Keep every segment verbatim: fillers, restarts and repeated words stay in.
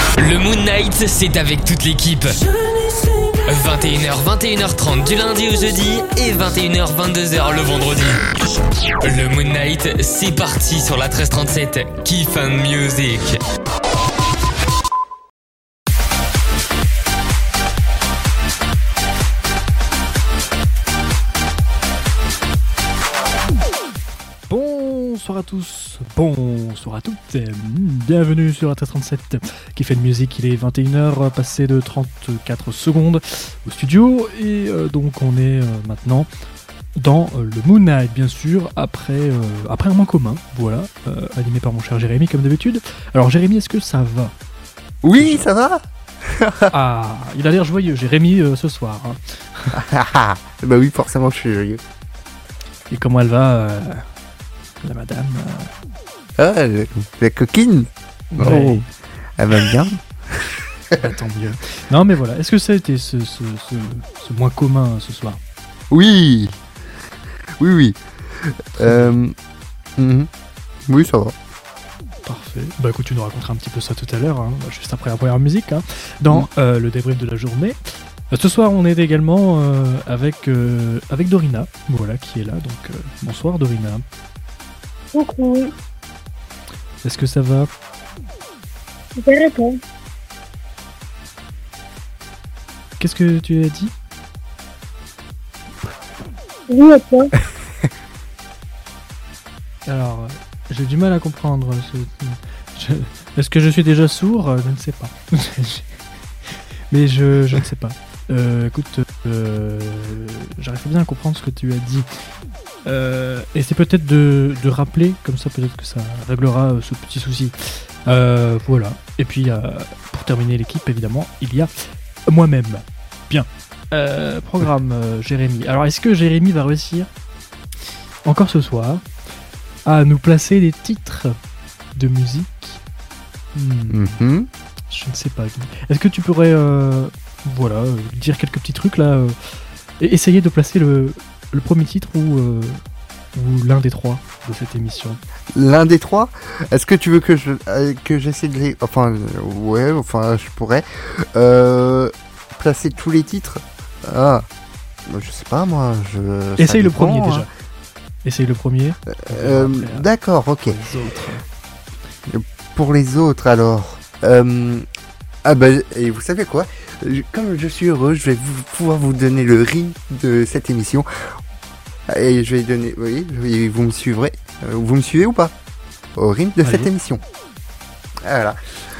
Le Moon Night, c'est avec toute l'équipe. vingt et une heures, vingt et une heures trente du lundi au jeudi et vingt et une heures, vingt-deux heures le vendredi. Le Moon Night, c'est parti sur la treize trente-sept. Kiff and Music. Bonsoir à tous, bonsoir à toutes, bienvenue sur la treize trente-sept qui fait de musique. Il est vingt et une heures passé de trente-quatre secondes au studio et euh, donc on est euh, maintenant dans euh, le Moon Night bien sûr, après, euh, après un mois commun, voilà, euh, animé par mon cher Jérémy comme d'habitude. Alors Jérémy, est-ce que ça va ? Oui, ça va. Ah, il a l'air joyeux Jérémy euh, ce soir. Hein. Bah oui, forcément je suis joyeux. Et comment elle va euh... la madame euh... Ah, la, la coquine. Ouais. Oh, elle va bien. Bah, tant mieux. Non mais voilà, est-ce que ça a été ce, ce, ce, ce mois commun ce soir ? Oui. Oui, oui. Euh... Mm-hmm. Oui, ça va. Parfait. Bah écoute, tu nous raconteras un petit peu ça tout à l'heure, hein, juste après la première musique, hein, dans mm. euh, le débrief de la journée. Euh, ce soir, on est également euh, avec, euh, avec Dorina, voilà, qui est là. Donc, euh, bonsoir Dorina. Coucou. Est-ce que ça va ? Super et toi ? Qu'est-ce que tu as dit ? Oui et toi ? Alors, euh, j'ai du mal à comprendre. Ce... Je... Est-ce que je suis déjà sourd ? Je ne sais pas. Mais je, je ne sais pas. Euh, écoute, euh, j'arrive bien à comprendre ce que tu as dit. Euh, et c'est peut-être de, de rappeler, comme ça peut-être que ça réglera ce petit souci. Euh, voilà. Et puis, euh, pour terminer l'équipe, évidemment, il y a moi-même. Bien. Euh, programme, euh, Jérémy. Alors, est-ce que Jérémy va réussir, encore ce soir, à nous placer des titres de musique ? hmm. Mm-hmm. Je ne sais pas. Est-ce que tu pourrais... Euh, Voilà, euh, dire quelques petits trucs là, euh, et essayer de placer le, le premier titre ou, euh, ou l'un des trois de cette émission. L'un des trois ? Est-ce que tu veux que je euh, que j'essaie de les... Enfin, euh, ouais, enfin, je pourrais euh, placer tous les titres. Ah, je sais pas moi. Je. Essaye le dépend, premier hein. déjà. Essaye le premier. Euh, après, d'accord, ok. Pour les autres. Pour les autres alors. Euh, ah bah, et vous savez quoi ? Comme je suis heureux, je vais vous, pouvoir vous donner le rythme de cette émission. Et je vais donner... Oui, oui, vous me suivrez. Vous me suivez ou pas ? Au rythme de Allez. Cette émission. Voilà.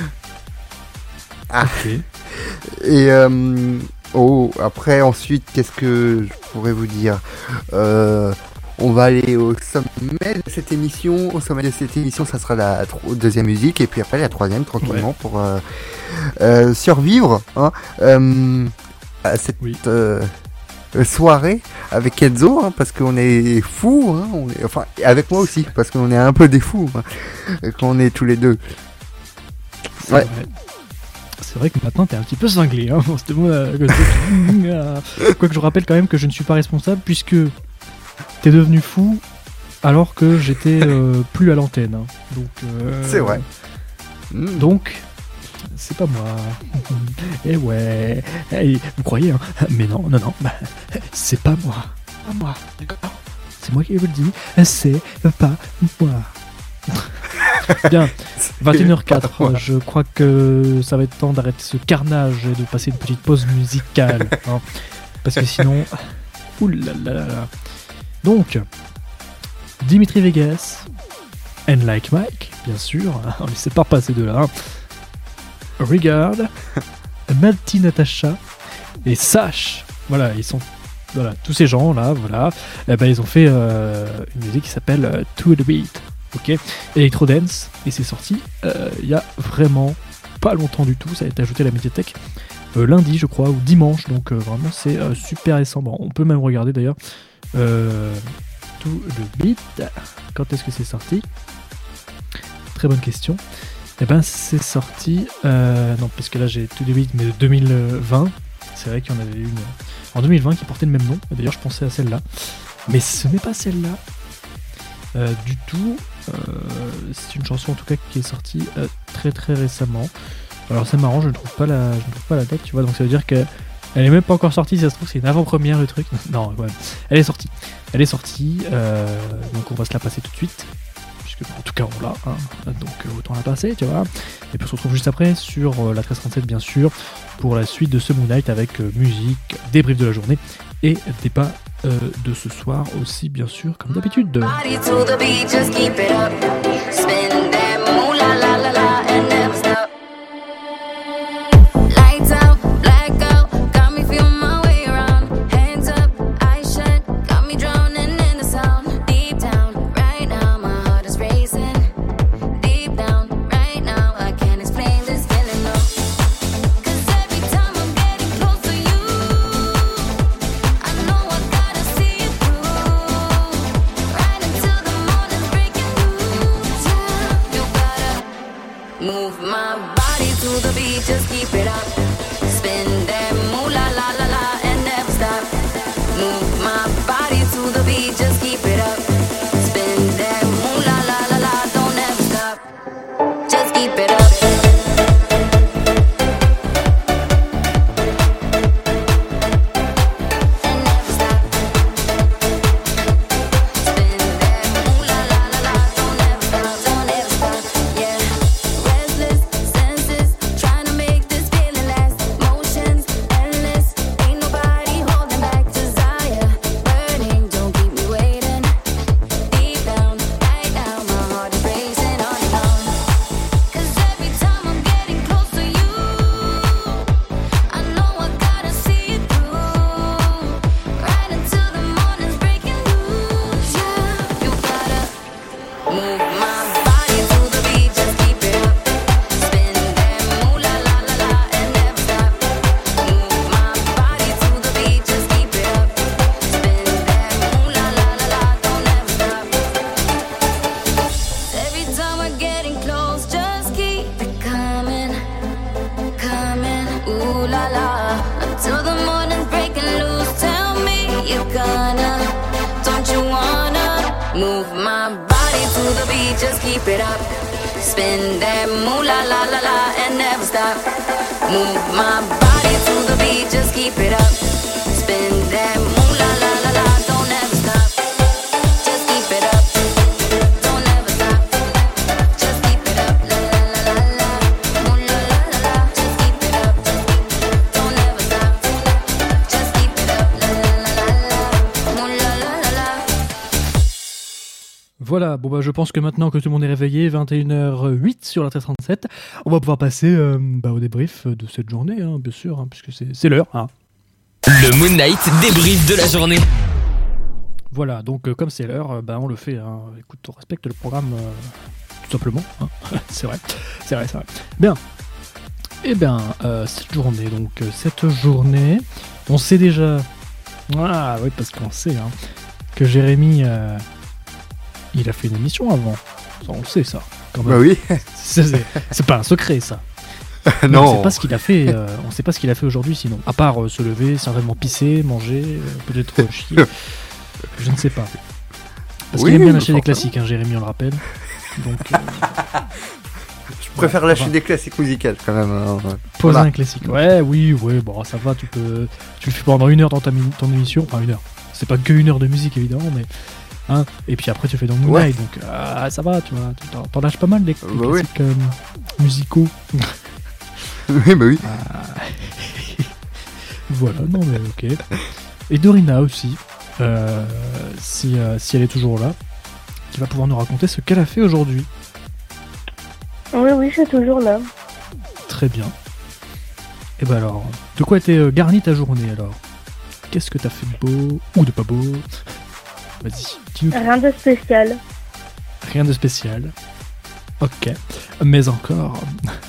Ah. Ok. Et... Euh, oh, après, ensuite, qu'est-ce que je pourrais vous dire ? euh, On va aller au sommet de cette émission. Au sommet de cette émission, ça sera la tro- deuxième musique. Et puis après, la troisième, tranquillement, ouais. pour euh, euh, survivre hein, euh, à cette oui. euh, soirée avec Enzo. Hein, parce qu'on est fous. Hein, on est, enfin, avec moi aussi. Parce qu'on est un peu des fous. Hein, quand on est tous les deux. C'est ouais. vrai. C'est vrai que maintenant t'es un petit peu cinglé. Hein, pour ce mot, euh, Quoique je rappelle quand même que je ne suis pas responsable puisque t'es devenu fou alors que j'étais euh, plus à l'antenne. Hein. Donc, euh, c'est vrai. Donc, c'est pas moi. Eh ouais. Hey, vous croyez, hein ? Mais non, non, non. Bah, c'est pas moi. Pas moi. D'accord ? C'est moi qui vous le dis. C'est pas moi. Bien. vingt et une heures zéro quatre. Je crois que ça va être temps d'arrêter ce carnage et de passer une petite pause musicale. Hein, parce que sinon... Ouh là là là là. Donc, Dimitri Vegas, and Like Mike, bien sûr, on ne sait pas passer de là. Hein. Regard, Malti Natasha et Sash. Voilà, ils sont, voilà, tous ces gens là, voilà, eh ben, ils ont fait euh, une musique qui s'appelle euh, To The Beat, ok, Electro Dance, et c'est sorti euh, il y a vraiment pas longtemps du tout. Ça a été ajouté à la médiathèque euh, lundi, je crois, ou dimanche, donc euh, vraiment c'est euh, super récent. Bon, on peut même regarder d'ailleurs. Euh, To The Beat, quand est-ce que c'est sorti ? Très bonne question. Eh ben c'est sorti, euh, non parce que là j'ai To The Beat mais de deux mille vingt, c'est vrai qu'il y en avait une en deux mille vingt qui portait le même nom, et d'ailleurs je pensais à celle-là, mais ce n'est pas celle-là euh, du tout, euh, c'est une chanson en tout cas qui est sortie euh, très très récemment, Alors c'est marrant, je ne trouve pas la, je ne trouve pas la date, tu vois, donc ça veut dire que elle est même pas encore sortie, si ça se trouve c'est une avant-première le truc. Non, ouais. Elle est sortie. Elle est sortie, euh, donc on va se la passer tout de suite. Puisque en tout cas on l'a, hein, donc euh, autant la passer, tu vois. Et puis on se retrouve juste après sur euh, la treize trente-sept bien sûr, pour la suite de ce Moon Knight avec euh, musique, débrief de la journée et débat euh, de ce soir aussi bien sûr, comme d'habitude. Body to the beat, just keep it up. Spin that moolah la la la and never stop. Lights out, blackout, got me feeling my way around. Hands up, eyes shut, got me drowning in the sound. Deep down, right now, my heart is racing. Deep down, right now, I can't explain this feeling, no. 'Cause every time I'm getting close to you, I know I gotta see it through. Right until the morning's breaking loose, yeah. You gotta move my body to the beat, just keep it up. Spin that moolah la la la and never stop. Move my body to the beat, just keep it up. Spin that moolah la la la, don't ever stop. Just keep it up. And never stop. Spin that moolah la la la, don't ever stop, don't ever stop, yeah. Restless senses, trying to make this feeling last. Motions endless, ain't nobody holding back. Desire burning, don't keep me waiting. Deep down, right now, my heart is racing on and on. 'Cause every time I'm getting close to you, I know I gotta see it through. Right until the morning's breaking loose, yeah. You gotta move my body to the beat, just keep it up. Spin that moolah la la la and never stop. Move my body to the beat, just keep it up. Spin that moolah la la la, don't ever stop. Every time we're getting close, just keep it coming, coming. Ooh la la, until the morning's breaking loose. Tell me you're gonna, don't you wanna move my body to the beat, just keep it up. Spin that moolah la la la and never stop. Move my body to the beat, just keep it up. Spin that moolah la la la, don't ever stop. Just keep it up. Don't ever stop. Just keep it up. La la la la la. Moolah la la la. Just keep it up. Don't ever stop. Just keep it up. La la la la la. Moolah la la la. Voilà, bon bah je pense que maintenant que tout le monde est réveillé, vingt et une heures huit sur la treize trente-sept, on va pouvoir passer euh, bah, au débrief de cette journée, hein, bien sûr, hein, puisque c'est, c'est l'heure. Hein. Le Moon Knight débrief de la journée. Voilà, donc euh, comme c'est l'heure, euh, bah, on le fait. Hein. Écoute, on respecte le programme euh, tout simplement. Hein. c'est vrai, c'est vrai, c'est vrai. Bien. Eh bien, euh, cette journée, donc euh, cette journée, on sait déjà. Ah oui, parce qu'on sait hein, que Jérémy, euh, il a fait une émission avant. Ça, on le sait ça. Quand même. Bah oui. C'est, c'est, c'est pas un secret ça. Non. On sait pas ce qu'il a fait. Euh, on sait pas ce qu'il a fait aujourd'hui sinon. À part euh, se lever, certainement pisser, manger, euh, peut-être euh, chier. Je ne sais pas. Parce Oui, qu'il aime bien mais lâcher des forcément. classiques, hein, Jérémy, on le rappelle. Donc, euh, Je préfère Ouais, lâcher enfin. des classiques musicales quand même. hein, ouais. poser Voilà. un classique. Ouais, oui, ouais, bon, ça va, tu peux. Tu le fais pendant une heure dans ta mi- ton émission. Enfin, une heure. C'est pas que une heure de musique, évidemment, mais. Hein, et puis après, tu fais dans Moon Ouais. Knight, donc ah, ça va, tu vois. tu- T'en, t'en lâches pas mal, les, les Bah oui. classiques euh, musicaux. Oui, bah oui. Voilà, non, mais ok. Et Dorina aussi, euh, si, euh, si elle est toujours là, qui va pouvoir nous raconter ce qu'elle a fait aujourd'hui. Oui, oui, je suis toujours là. Très bien. Et ben alors, de quoi était euh, garnie ta journée alors? Qu'est-ce que t'as fait de beau ou de pas beau? Vas-y, dis-nous. Rien de spécial. Rien de spécial. Ok. Mais encore.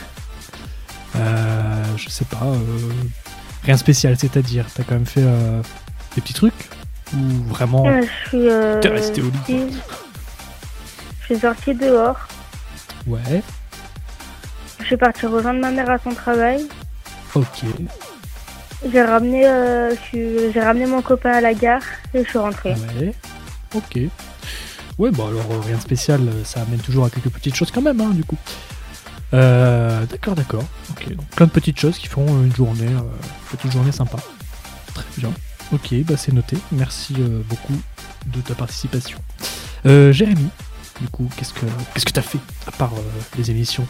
euh, je sais pas. euh, rien de spécial, c'est-à-dire, t'as quand même fait euh, des petits trucs? Ou vraiment. Euh, Je suis. Euh, T'es resté au lit, quoi. si- Je suis sortie dehors. Ouais, Je suis partie rejoindre ma mère à son travail. ok. J'ai ramené, euh, je suis- j'ai ramené mon copain à la gare et je suis rentrée. Ouais, ok. Ouais, bon alors euh, rien de spécial, euh, ça amène toujours à quelques petites choses quand même, hein, du coup. Euh, d'accord, d'accord. Ok, donc plein de petites choses qui font une journée, euh, petite journée sympa. Très bien. Ok, bah c'est noté. Merci euh, beaucoup de ta participation. Euh, Jérémy, du coup, qu'est-ce que qu'est-ce que t'as fait à part euh, les émissions?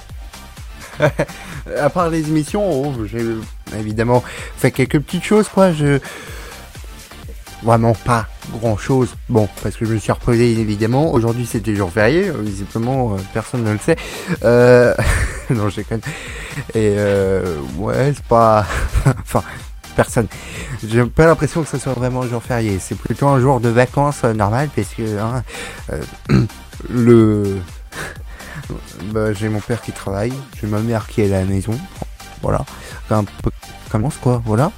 À part les émissions, oh, j'ai évidemment fait quelques petites choses, quoi. Je vraiment pas grand chose. Bon, parce que je me suis reposé évidemment. Aujourd'hui c'était jour férié, euh, visiblement euh, personne ne le sait. Euh... non, je déconne. Et euh... ouais, c'est pas. enfin, personne. J'ai pas l'impression que ce soit vraiment un jour férié. C'est plutôt un jour de vacances euh, normal, parce que hein, euh, le. Bah, j'ai mon père qui travaille, j'ai ma mère qui est à la maison, voilà, un peu commence quoi, voilà,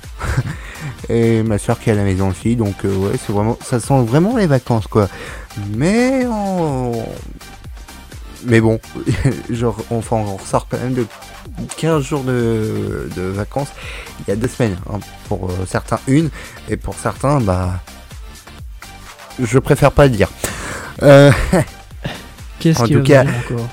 et ma soeur qui est à la maison aussi, donc euh, ouais, c'est vraiment, ça sent vraiment les vacances quoi, mais on... mais bon, genre, enfin, on ressort quand même de quinze jours de, de vacances, il y a deux semaines, hein, pour euh, certains une, et pour certains, bah, je préfère pas le dire. Euh... Qu'est-ce En qu'il tout va cas- dire encore?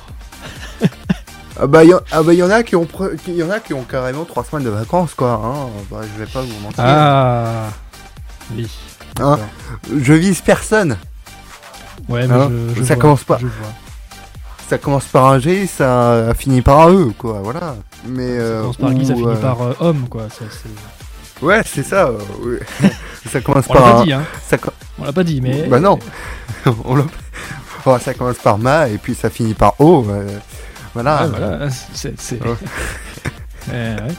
Ah bah il y, ah bah, y en a qui ont pre- qui- y en a qui ont carrément trois semaines de vacances quoi. Hein. Bah, je vais pas vous mentir. Ah oui. Hein, d'accord. je vise personne. Ouais, mais Hein, je, je ça vois, commence pas. je vois. Ça commence par un G, ça finit par un E quoi. Voilà. Mais Ça euh, commence par Guy, ça ou, finit euh, par euh, homme, quoi. Ça, c'est... Ouais, c'est ça. euh, ouais. Ça commence On l'a par pas un... dit, hein. ça co- On l'a pas dit, mais... Bah non. On l'a- oh, ça commence par Ma et puis ça finit par O. euh, Voilà. Ouais, voilà, c'est... c'est... Ouais. Euh, ouais.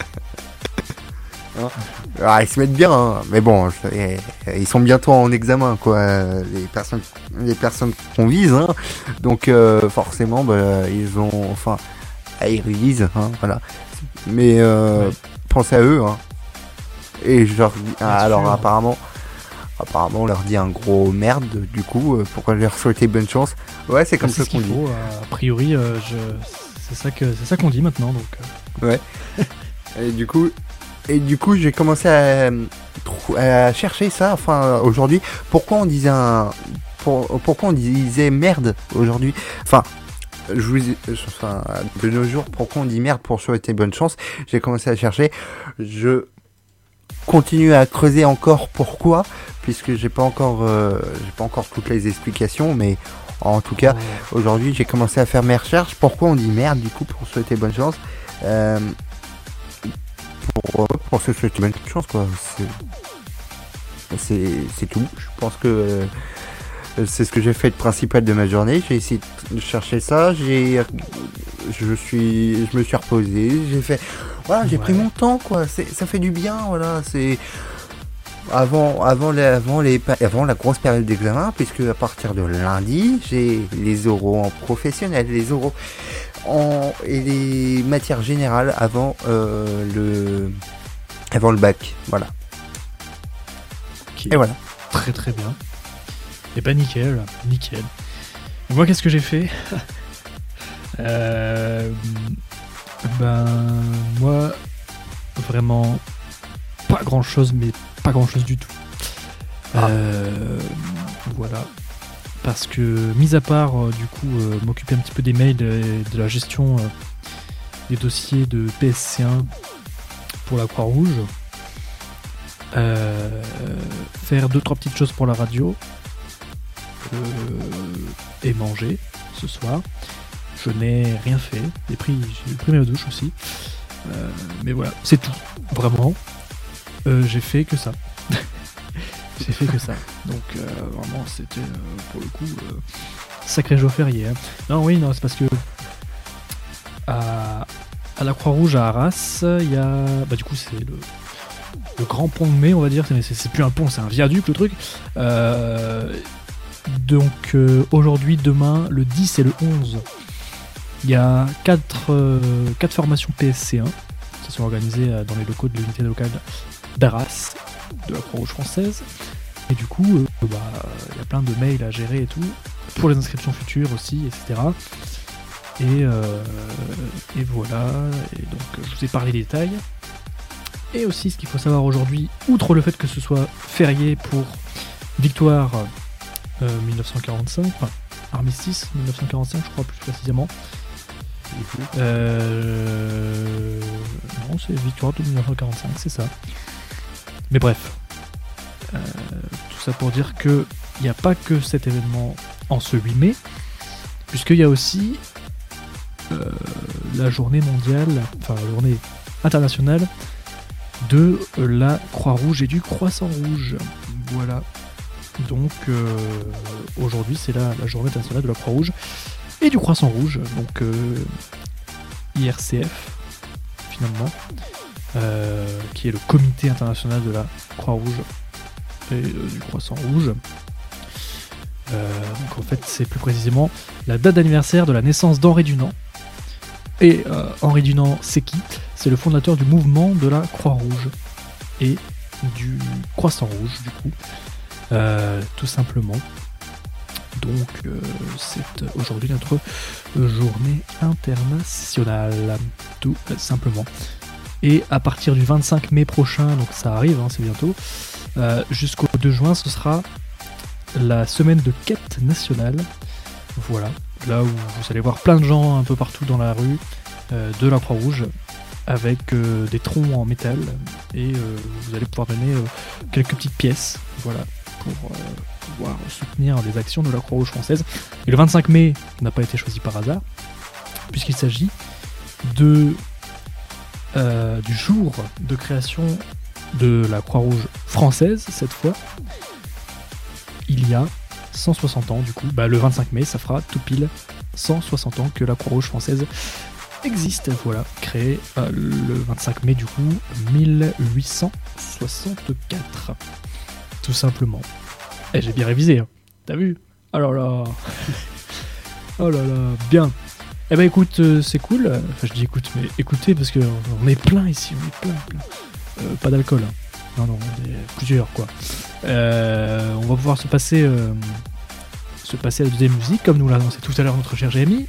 Ah, ils se mettent bien, hein. Mais bon, c'est- ils sont bientôt en examen, quoi. Les personnes, les personnes qu'on vise, hein. Donc euh, forcément, bah, ils ont, enfin, ah, ils révisent, hein, voilà. Mais euh, Ouais. pensez à eux, hein. Et je leur dis, ah, Bien alors sûr. apparemment, apparemment, on leur dit un gros merde. Du coup, euh, pourquoi leur souhaiter bonne chance? Ouais, c'est comme C'est ça ce qu'on qu'il dit. faut. euh, A priori, euh, je... c'est ça que c'est ça qu'on dit maintenant, donc... euh, Et du coup, et du coup, j'ai commencé à, trou- à chercher ça. Enfin, aujourd'hui, pourquoi on disait un, pour- pourquoi on disait merde aujourd'hui. Enfin, je vous, ai- enfin, de nos jours, pourquoi on dit merde pour souhaiter bonne chance. J'ai commencé à chercher. Je continue à creuser encore pourquoi, puisque j'ai pas encore, euh, j'ai pas encore toutes les explications, mais en tout cas, aujourd'hui, j'ai commencé à faire mes recherches. Pourquoi on dit merde du coup pour souhaiter bonne chance? Euh, pour, pour se souhaiter bonne chance quoi. C'est, c'est, c'est tout. Je pense que euh, c'est ce que j'ai fait de principal de ma journée. J'ai essayé de chercher ça. J'ai, je suis, je me suis reposé. J'ai fait, voilà, j'ai Ouais. pris mon temps quoi. C'est, ça fait du bien. Voilà, c'est avant, avant, les, avant, les, avant la grosse période d'examen, puisque à partir de lundi, j'ai les oraux en professionnel, les oraux en, et les matières générales avant euh, le avant le bac. Voilà. Ok. Et voilà. Très très bien. Et bah nickel, nickel. Et moi qu'est-ce que j'ai fait? euh, Ben moi vraiment pas grand chose, mais pas grand chose du tout. Ah. Euh, voilà. Parce que mis à part euh, du coup euh, m'occuper un petit peu des mails et de la gestion euh, des dossiers de P S C un pour la Croix-Rouge, euh, faire deux trois petites choses pour la radio euh, et manger ce soir. Je n'ai rien fait. J'ai pris, j'ai pris ma douche aussi. Euh, mais voilà, c'est tout. Vraiment, euh, j'ai fait que ça. J'ai fait que ça. Donc euh, vraiment, c'était euh, pour le coup euh, sacré jour férié. Hein. Non, oui, non, c'est parce que à, à la Croix-Rouge à Arras, il y a, bah du coup, c'est le le grand pont de mai, on va dire. Mais c'est, c'est plus un pont, c'est un viaduc, le truc. Euh, donc euh, aujourd'hui, demain, le dix et le onze, il y a quatre formations P S C un qui sont organisées euh, dans les locaux de l'unité locale d'Arras, de la Croix-Rouge française. Et du coup, euh, bah, il y a plein de mails à gérer et tout, pour les inscriptions futures aussi, et cetera. Et, euh, et voilà, et donc je vous ai parlé des détails. Et aussi, ce qu'il faut savoir aujourd'hui, outre le fait que ce soit férié pour Victoire euh, mille neuf cent quarante-cinq, enfin, Armistice mille neuf cent quarante-cinq, je crois plus précisément, Euh... Non, c'est victoire de dix-neuf cent quarante-cinq, c'est ça. Mais bref, euh, tout ça pour dire que il n'y a pas que cet événement en ce huit mai, puisqu'il y a aussi euh, la journée mondiale, enfin la journée internationale de la Croix-Rouge et du Croissant-Rouge. Voilà. Donc euh, aujourd'hui c'est la, la journée internationale de la Croix-Rouge et du Croissant-Rouge, donc euh, I R C F finalement, euh, qui est le comité international de la Croix-Rouge et euh, du Croissant-Rouge. Euh, donc en fait c'est plus précisément la date d'anniversaire de la naissance d'Henri Dunant. Et euh, Henri Dunant, c'est qui ? C'est le fondateur du mouvement de la Croix-Rouge et du Croissant-Rouge du coup, euh, tout simplement. Donc euh, c'est aujourd'hui notre journée internationale, tout simplement. Et à partir du vingt-cinq mai prochain, donc ça arrive, hein, c'est bientôt, euh, jusqu'au deux juin, ce sera la semaine de quête nationale. Voilà, là où vous allez voir plein de gens un peu partout dans la rue euh, de la Croix-Rouge avec euh, des troncs en métal et euh, vous allez pouvoir donner euh, quelques petites pièces, voilà, pour euh, pouvoir soutenir les actions de la Croix-Rouge française. Et le vingt-cinq mai n'a pas été choisi par hasard, puisqu'il s'agit de euh, du jour de création de la Croix-Rouge française, cette fois, il y a cent soixante ans, du coup, bah, le vingt-cinq mai, ça fera tout pile cent soixante ans que la Croix-Rouge française existe, voilà, créée euh, le vingt-cinq mai, du coup, mille huit cent soixante-quatre, tout simplement. Eh, j'ai bien révisé, hein. T'as vu ? Oh là là. Oh là là, bien. Eh ben écoute, euh, c'est cool. Enfin, je dis écoute, mais écoutez, parce que on est plein ici, on est plein, plein. Euh, pas d'alcool, hein. Non, non, on est plusieurs, quoi. Euh, on va pouvoir se passer, euh, se passer à la deuxième musique, comme nous l'a annoncé tout à l'heure notre cher Jérémy,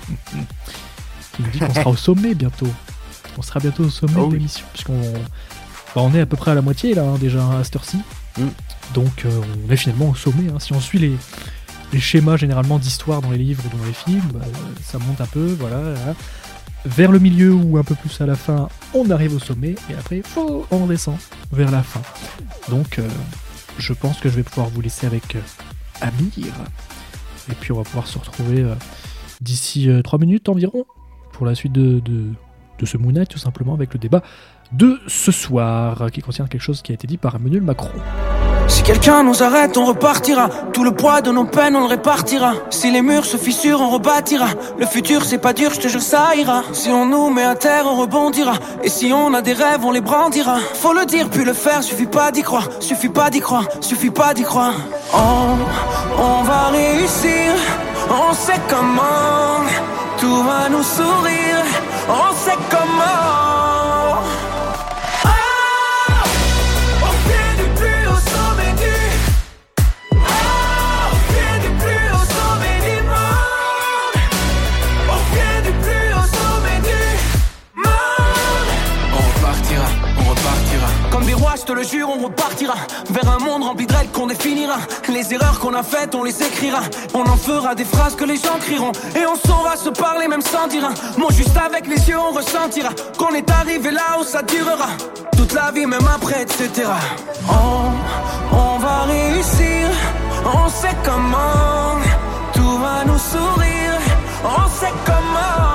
qui nous dit qu'on sera au sommet bientôt. On sera bientôt au sommet Oh de oui. l'émission, puisqu'on bah, on est à peu près à la moitié, là, hein, déjà, à cette heure-ci. Mm. Donc, euh, on est finalement au sommet, hein. Si on suit les, les schémas, généralement, d'histoire dans les livres ou dans les films, bah, ça monte un peu, voilà, voilà. Vers le milieu ou un peu plus à la fin, on arrive au sommet, et après, faut, on descend vers la fin. Donc, euh, je pense que je vais pouvoir vous laisser avec euh, Amir. Et puis, on va pouvoir se retrouver euh, d'ici euh, trois minutes environ, pour la suite de, de, de ce Moon Knight, tout simplement, avec le débat de ce soir, qui concerne quelque chose qui a été dit par Emmanuel Macron. Si quelqu'un nous arrête, on repartira. Tout le poids de nos peines, on le répartira. Si les murs se fissurent, on rebâtira. Le futur, c'est pas dur, je te jure, ça ira. Si on nous met à terre, on rebondira. Et si on a des rêves, on les brandira. Faut le dire, puis le faire, suffit pas d'y croire. Suffit pas d'y croire, suffit pas d'y croire. On, on va réussir, on sait comment. Tout va nous sourire, on sait comment. Je te le jure, on repartira vers un monde rempli de règles qu'on définira. Les erreurs qu'on a faites, on les écrira. On en fera des phrases que les gens crieront. Et on saura se parler même sans dire un mot. Juste avec les yeux, on ressentira qu'on est arrivé là où ça durera toute la vie, même après, et cetera. On, on va réussir, on sait comment. Tout va nous sourire, on sait comment.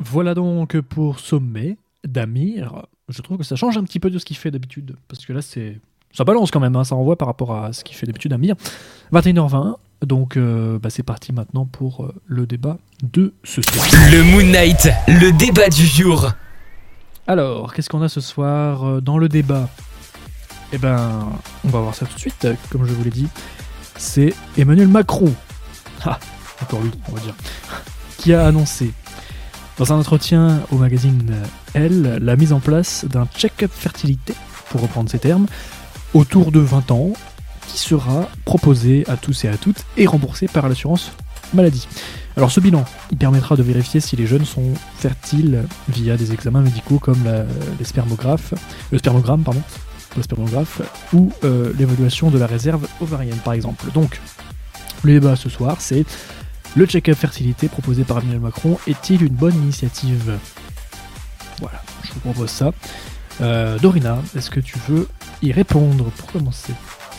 Voilà donc pour Sommet d'Amir. Je trouve que ça change un petit peu de ce qu'il fait d'habitude. Parce que là, c'est ça balance quand même, hein, ça envoie par rapport à ce qu'il fait d'habitude Amir. vingt et une heures vingt, donc euh, bah, c'est parti maintenant pour euh, le débat de ce soir. Le Moon Knight, le débat du jour. Alors, qu'est-ce qu'on a ce soir euh, dans le débat ? Eh ben, on va voir ça tout de suite, comme je vous l'ai dit. C'est Emmanuel Macron. Ah, encore lui, on va dire. Qui a annoncé, dans un entretien au magazine Elle, la mise en place d'un check-up fertilité, pour reprendre ces termes, autour de vingt ans, qui sera proposé à tous et à toutes et remboursé par l'assurance maladie. Alors ce bilan, il permettra de vérifier si les jeunes sont fertiles via des examens médicaux comme la, les spermographes, le spermogramme, pardon, le spermographe, ou euh, l'évaluation de la réserve ovarienne par exemple. Donc, le débat ce soir, c'est le check-up fertilité proposé par Emmanuel Macron est-il une bonne initiative ? Voilà, je vous propose ça. Euh, Dorina, est-ce que tu veux y répondre pour commencer ?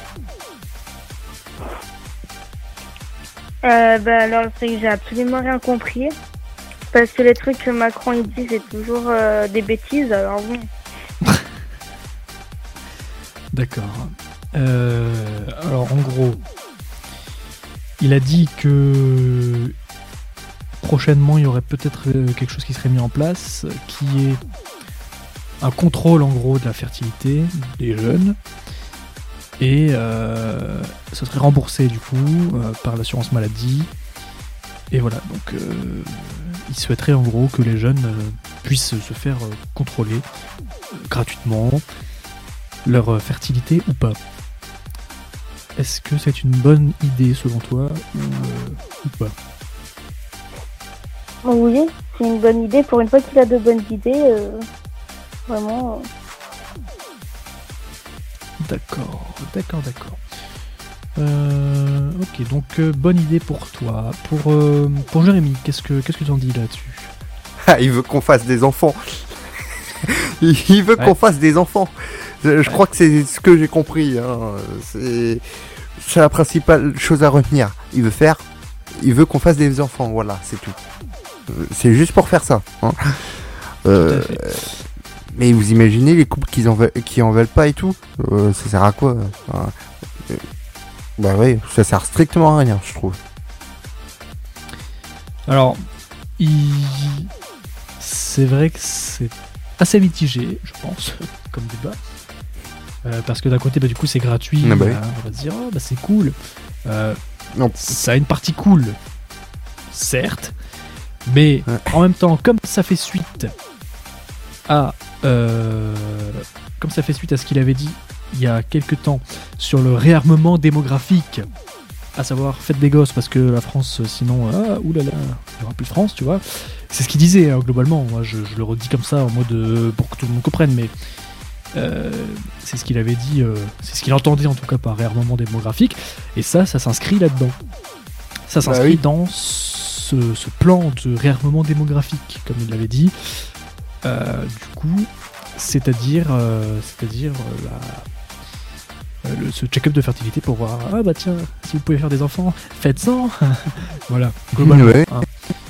Euh, bah alors c'est que j'ai absolument rien compris. Parce que les trucs que Macron il dit c'est toujours euh, des bêtises, alors bon. D'accord. Euh, alors en gros, il a dit que prochainement il y aurait peut-être quelque chose qui serait mis en place, qui est un contrôle en gros de la fertilité des jeunes. Et euh, ça serait remboursé du coup euh, par l'assurance maladie. Et voilà, donc euh, il souhaiterait en gros que les jeunes euh, puissent se faire euh, contrôler euh, gratuitement leur euh, fertilité ou pas. Est-ce que c'est une bonne idée selon toi ou, euh, ou pas ? Oui, c'est une bonne idée. Pour une fois qu'il a de bonnes idées, euh, vraiment. Euh... D'accord, d'accord, d'accord. Euh, ok, donc euh, bonne idée pour toi. Pour, euh, pour Jérémy, qu'est-ce que qu'est-ce que tu en dis là-dessus ? Ah, il veut qu'on fasse des enfants. Il veut Ouais. qu'on fasse des enfants. Je, je crois que c'est ce que j'ai compris. Hein. C'est, c'est la principale chose à retenir. Il veut faire, il veut qu'on fasse des enfants. Voilà, c'est tout. Euh, C'est juste pour faire ça. Hein. Euh, Tout à fait. mais vous imaginez les couples qui en veulent, qui en veulent pas et tout. Euh, ça sert à quoi ? Enfin, euh, Bah oui, ça sert strictement à rien, je trouve. Alors, il... c'est vrai que c'est assez mitigé, je pense, comme débat. Euh, parce que d'un côté, bah, du coup, c'est gratuit. Ah bah oui. Bah, on va se dire, oh, bah, c'est cool. Euh, Non. ça a une partie cool, certes. Mais Ouais. en même temps, comme ça fait suite à... euh, comme ça fait suite à ce qu'il avait dit il y a quelques temps sur le réarmement démographique, à savoir faites des gosses parce que la France sinon ah oulala il n'y aura plus de France, tu vois, c'est ce qu'il disait hein, globalement. Moi je, je le redis comme ça en mode euh, pour que tout le monde comprenne, mais euh, c'est ce qu'il avait dit, euh, c'est ce qu'il entendait en tout cas par réarmement démographique, et ça ça s'inscrit là-dedans, ça s'inscrit Bah oui. dans ce, ce plan de réarmement démographique comme il l'avait dit. Euh, du coup c'est-à-dire euh, c'est-à-dire euh, la Euh, le- ce check-up de fertilité pour voir, ah bah tiens, si vous pouvez faire des enfants, faites-en. Voilà, globalement. Ouais. hein.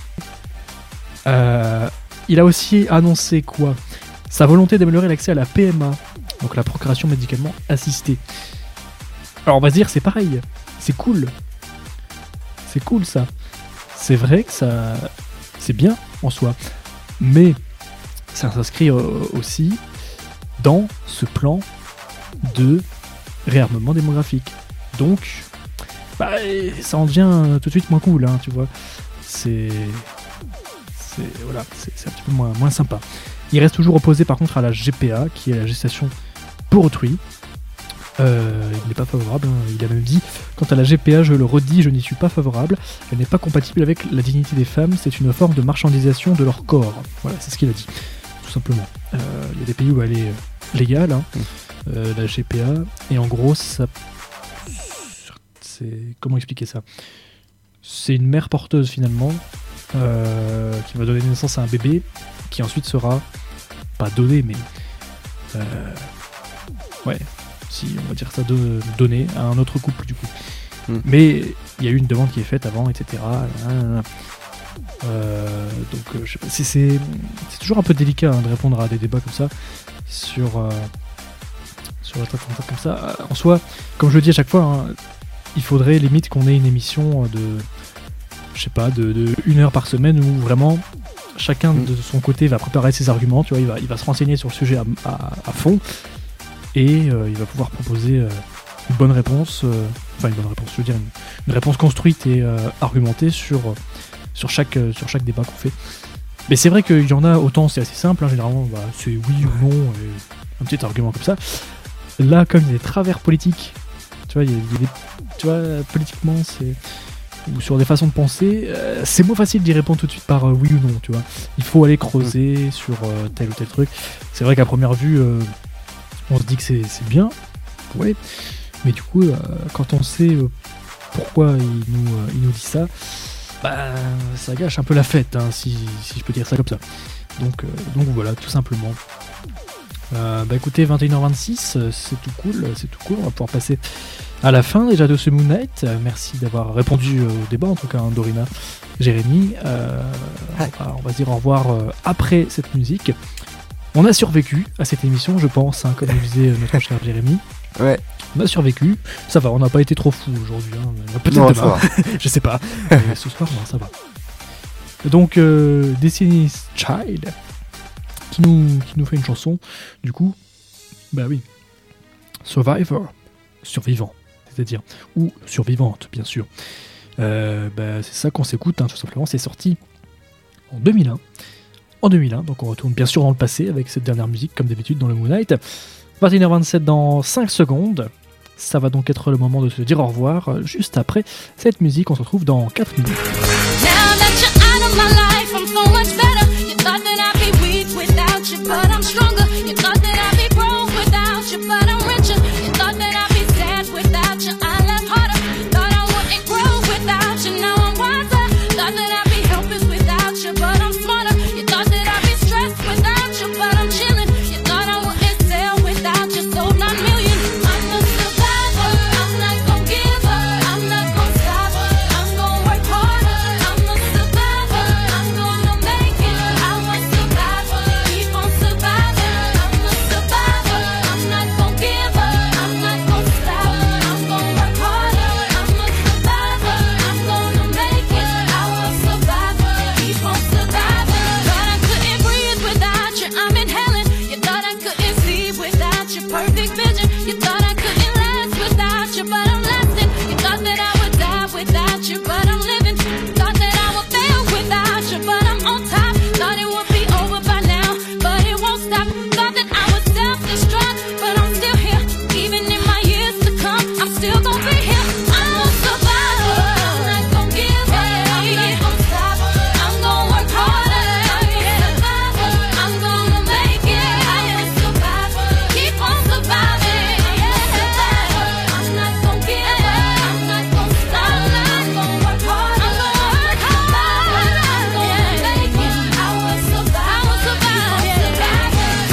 Euh, il a aussi annoncé quoi ? Sa volonté d'améliorer l'accès à la P M A, donc la procréation médicalement assistée. Alors on va se dire, c'est pareil, c'est cool. C'est cool ça. C'est vrai que ça, c'est bien en soi. Mais ça s'inscrit euh, aussi dans ce plan de réarmement démographique. Donc, bah, ça en devient tout de suite moins cool, hein, tu vois. C'est, c'est voilà, c'est, c'est un petit peu moins, moins sympa. Il reste toujours opposé par contre à la G P A, qui est la gestation pour autrui. Euh, il n'est pas favorable, hein. Il a même dit, quant à la G P A, je le redis, je n'y suis pas favorable. Elle n'est pas compatible avec la dignité des femmes. C'est une forme de marchandisation de leur corps. Voilà, c'est ce qu'il a dit, tout simplement. Euh, il y a des pays où elle est euh, légale, hein. Euh, la G P A, et en gros ça c'est comment expliquer ça, c'est une mère porteuse finalement euh, qui va donner naissance à un bébé qui ensuite sera pas donné mais euh, ouais si on va dire ça de, donné à un autre couple du coup. Mm. Mais il y a eu une demande qui est faite avant, etc. Euh, donc, euh, je sais pas, c'est, c'est, c'est toujours un peu délicat hein, de répondre à des débats comme ça sur, euh, sur la traite comme ça. En soi, comme je le dis à chaque fois, hein, il faudrait limite qu'on ait une émission de, je sais pas, de, de une heure par semaine où vraiment chacun de son côté va préparer ses arguments, tu vois, il va, il va se renseigner sur le sujet à, à, à fond et euh, il va pouvoir proposer euh, une bonne réponse, euh, enfin une bonne réponse, je veux dire une, une réponse construite et euh, argumentée sur, sur, chaque, euh, sur chaque débat qu'on fait. Mais c'est vrai qu'il y en a, autant c'est assez simple, hein, généralement bah, c'est oui ou non, et un petit argument comme ça. Là, comme il y a des travers politiques, tu vois, il y a, il y a des, tu vois, politiquement, c'est ou sur des façons de penser, euh, c'est moins facile d'y répondre tout de suite par euh, oui ou non, tu vois. Il faut aller creuser mmh. sur euh, tel ou tel truc. C'est vrai qu'à première vue, euh, on se dit que c'est, c'est bien, ouais. Mais du coup, euh, quand on sait euh, pourquoi il nous, euh, il nous dit ça, bah, ça gâche un peu la fête, hein, si, si je peux dire ça comme ça. Donc, euh, donc voilà, tout simplement. Euh, bah écoutez, vingt et une heures vingt-six, euh, c'est tout cool, c'est tout cool. On va pouvoir passer à la fin déjà de ce Moon Knight. Euh, merci d'avoir répondu euh, au débat, en tout cas, hein, Dorina, Jérémy. Euh, on, va, on va dire au revoir euh, après cette musique. On a survécu à cette émission, je pense, hein, comme le disait notre cher Jérémy. Ouais. On a survécu, ça va, on n'a pas été trop fous aujourd'hui, hein. Peut-être non, demain, je sais pas. Mais ce soir, non, ça va. Donc, euh, Destiny's Child, qui nous, qui nous fait une chanson, du coup, bah oui, Survivor, survivant, c'est-à-dire, ou survivante, bien sûr. Euh, bah, c'est ça qu'on s'écoute, hein, tout simplement, c'est sorti en deux mille un. En deux mille un, donc on retourne bien sûr dans le passé avec cette dernière musique, comme d'habitude dans le Moon Knight. vingt et une heures vingt-sept dans cinq secondes. Ça va donc être le moment de se dire au revoir. Juste après cette musique, on se retrouve dans quatre minutes. Now that you're out of my life, I'm so much better. You thought that I'd be weak without you, but I'm stronger. You thought that I'd be broke without you, but I'm richer. You thought that I'd be sad without you, I laugh harder. Thought I wouldn't grow without you, now I'm wiser. Thought that I'd be helpless without you, but I'm smarter. You thought that I'd be stressed without you, but I'm chilling. You thought I wouldn't sell without you, sold nine million. I'm a survivor, I'm not gon' give up, I'm not gon' stop, I'm gon' work harder. I'm a survivor, I'm gonna make it. I'm a survivor, keep on surviving. I'm a survivor, I'm not gon' give up, I'm not gon' stop, I'm gon' work harder. I'm a survivor, I'm gonna make it. I'm a survivor, keep on surviving. Thought I couldn't breathe without you, I'm inhaling. You thought I couldn't see without your perfect vision. You thought I couldn't last without you, but I'm lasting. You thought that I would die without you, but I'm living. Thought that I would fail without you, but I'm on top. Thought it would be over by now, but it won't stop. Thought that I would self-destruct, but I'm still here. Even in my years to come, I'm still gonna be here. I'm a survivor, I'm not gonna give up, I'm not gonna stop, I'm gonna work harder. I'm a survivor, I'm gonna make it. I'm a survivor, keep on surviving. I'm a survivor, I'm not gonna give up, I'm not gonna stop, I'm gonna work hard. I'm gonna work hard, I'm gonna make it. I will survive, I will survive,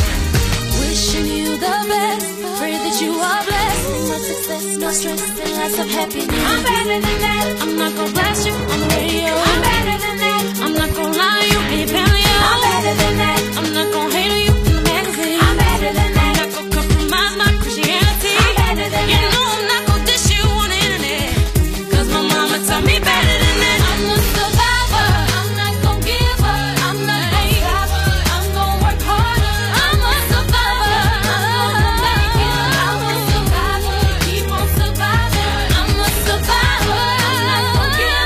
wishing you the best, pray that you are blessed. No success, no stress, and lots of happiness. I'm better than that, I'm not gonna blast you on the radio. I'm better than that, I'm not gonna lie to you, be a paleo. I'm better than that, I'm not gonna hate on you in the magazine. I'm better than that, I'm not gonna compromise my Christianity. I'm better than you that, know I'm not gonna dish you on the internet, cause my mama taught me better than that. I'm a survivor, I'm not gonna give up, I'm not gonna stop, I'm gonna work harder. I'm a survivor, I'm gonna make it. I'm a survivor, keep on surviving. I'm a survivor, I'm not gonna give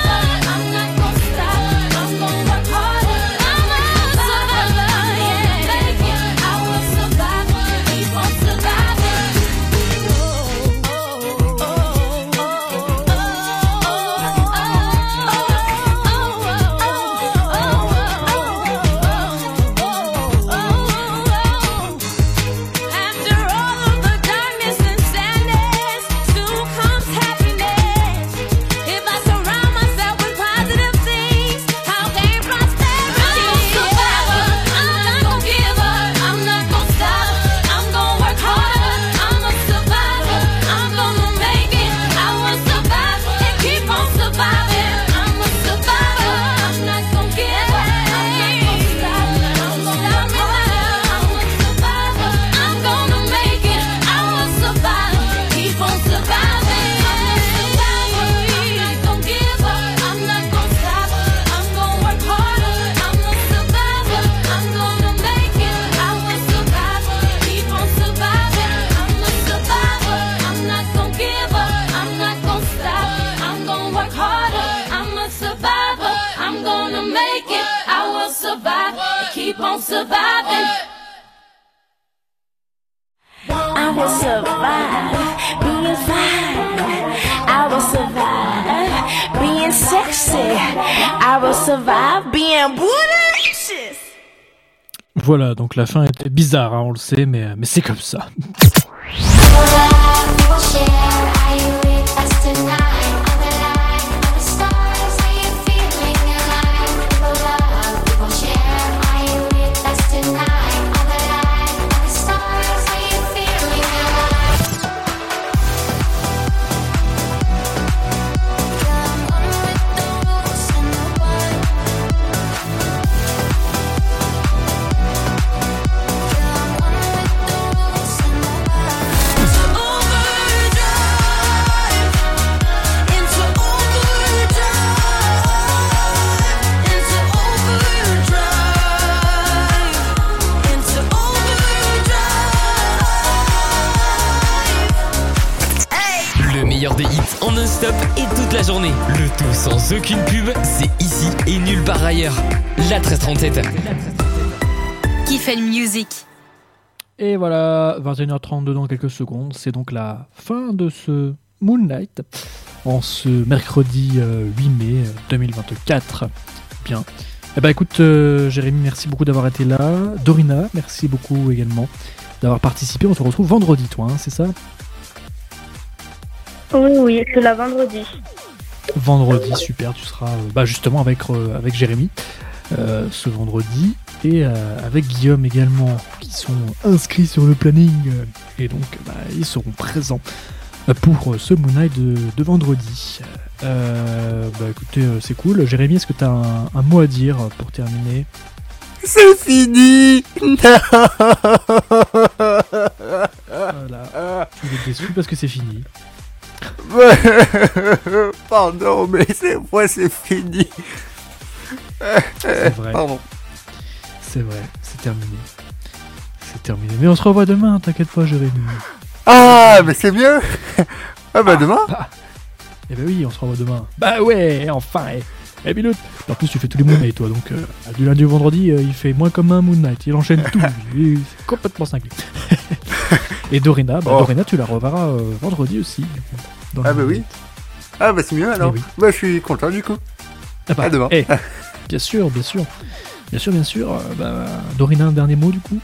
on surviving. I will survive being fine. I will survive being sexy. I will survive being bootylicious. Voilà, donc la fin était bizarre, hein, on le sait, mais, mais c'est comme ça. Des hits en non-stop et toute la journée. Le tout sans aucune pub, c'est ici et nulle part ailleurs. La treize trente-sept. Kiffen Music. Et voilà, vingt et une heures trente-deux dans quelques secondes. C'est donc la fin de ce Moonlight en ce mercredi euh, huit mai deux mille vingt-quatre. Bien. Eh ben écoute, euh, Jérémy, merci beaucoup d'avoir été là. Dorina, merci beaucoup également d'avoir participé. On se retrouve vendredi, toi, hein, c'est ça ? Oui, oui, c'est la vendredi. Vendredi, super, tu seras euh, bah, justement avec, euh, avec Jérémy euh, ce vendredi et euh, avec Guillaume également, qui sont inscrits sur le planning euh, et donc bah, ils seront présents pour ce Moonlight de, de vendredi. Euh, bah écoutez, euh, c'est cool. Jérémy, est-ce que tu as un, un mot à dire pour terminer ? C'est fini. Voilà, tu es déçu parce que c'est fini. Pardon, mais c'est moi, c'est fini. C'est vrai. Pardon. C'est vrai, c'est terminé. C'est terminé. Mais on se revoit demain, t'inquiète pas, Jérémy. Ah, mais c'est mieux. Ah bah demain. Ah, eh ben oui, on se revoit demain. Bah ouais, enfin. Eh, eh Bilout. En plus, tu fais tous les Moon Knight, toi, donc euh, du lundi au vendredi, euh, il fait moins comme un Moon Knight. Il enchaîne tout. Il est complètement cinglé. Et Dorina, bah, Oh. Dorina, tu la reverras euh, vendredi aussi. Dans Ah le bah Moon oui. Knight. Ah bah c'est mieux alors. Eh oui. Bah je suis content du coup. Ah bah, À demain. eh, bien sûr, bien sûr. Bien sûr, bien sûr. Euh, bah, Dorina, un dernier mot du coup.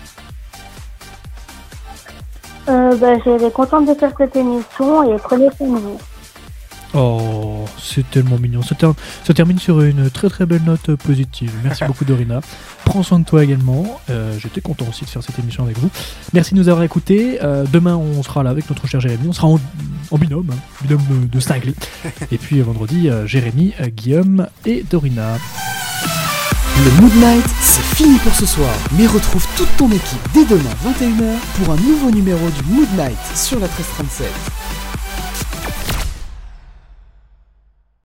Euh, bah, j'étais contente de faire cette émission et prenez soin de vous. Oh, c'est tellement mignon. Ça, ter- ça termine sur une très très belle note euh, positive. Merci beaucoup Dorina. Prends soin de toi également. Euh, j'étais content aussi de faire cette émission avec vous. Merci de nous avoir écoutés. Euh, demain, on sera là avec notre cher Jérémy. On sera en, en binôme, hein, binôme de, de cinglés. Et puis euh, vendredi, euh, Jérémy, euh, Guillaume et Dorina. Le Mood Night, c'est fini pour ce soir. Mais retrouve toute ton équipe dès demain vingt et une heures pour un nouveau numéro du Mood Night sur la treize trente-sept.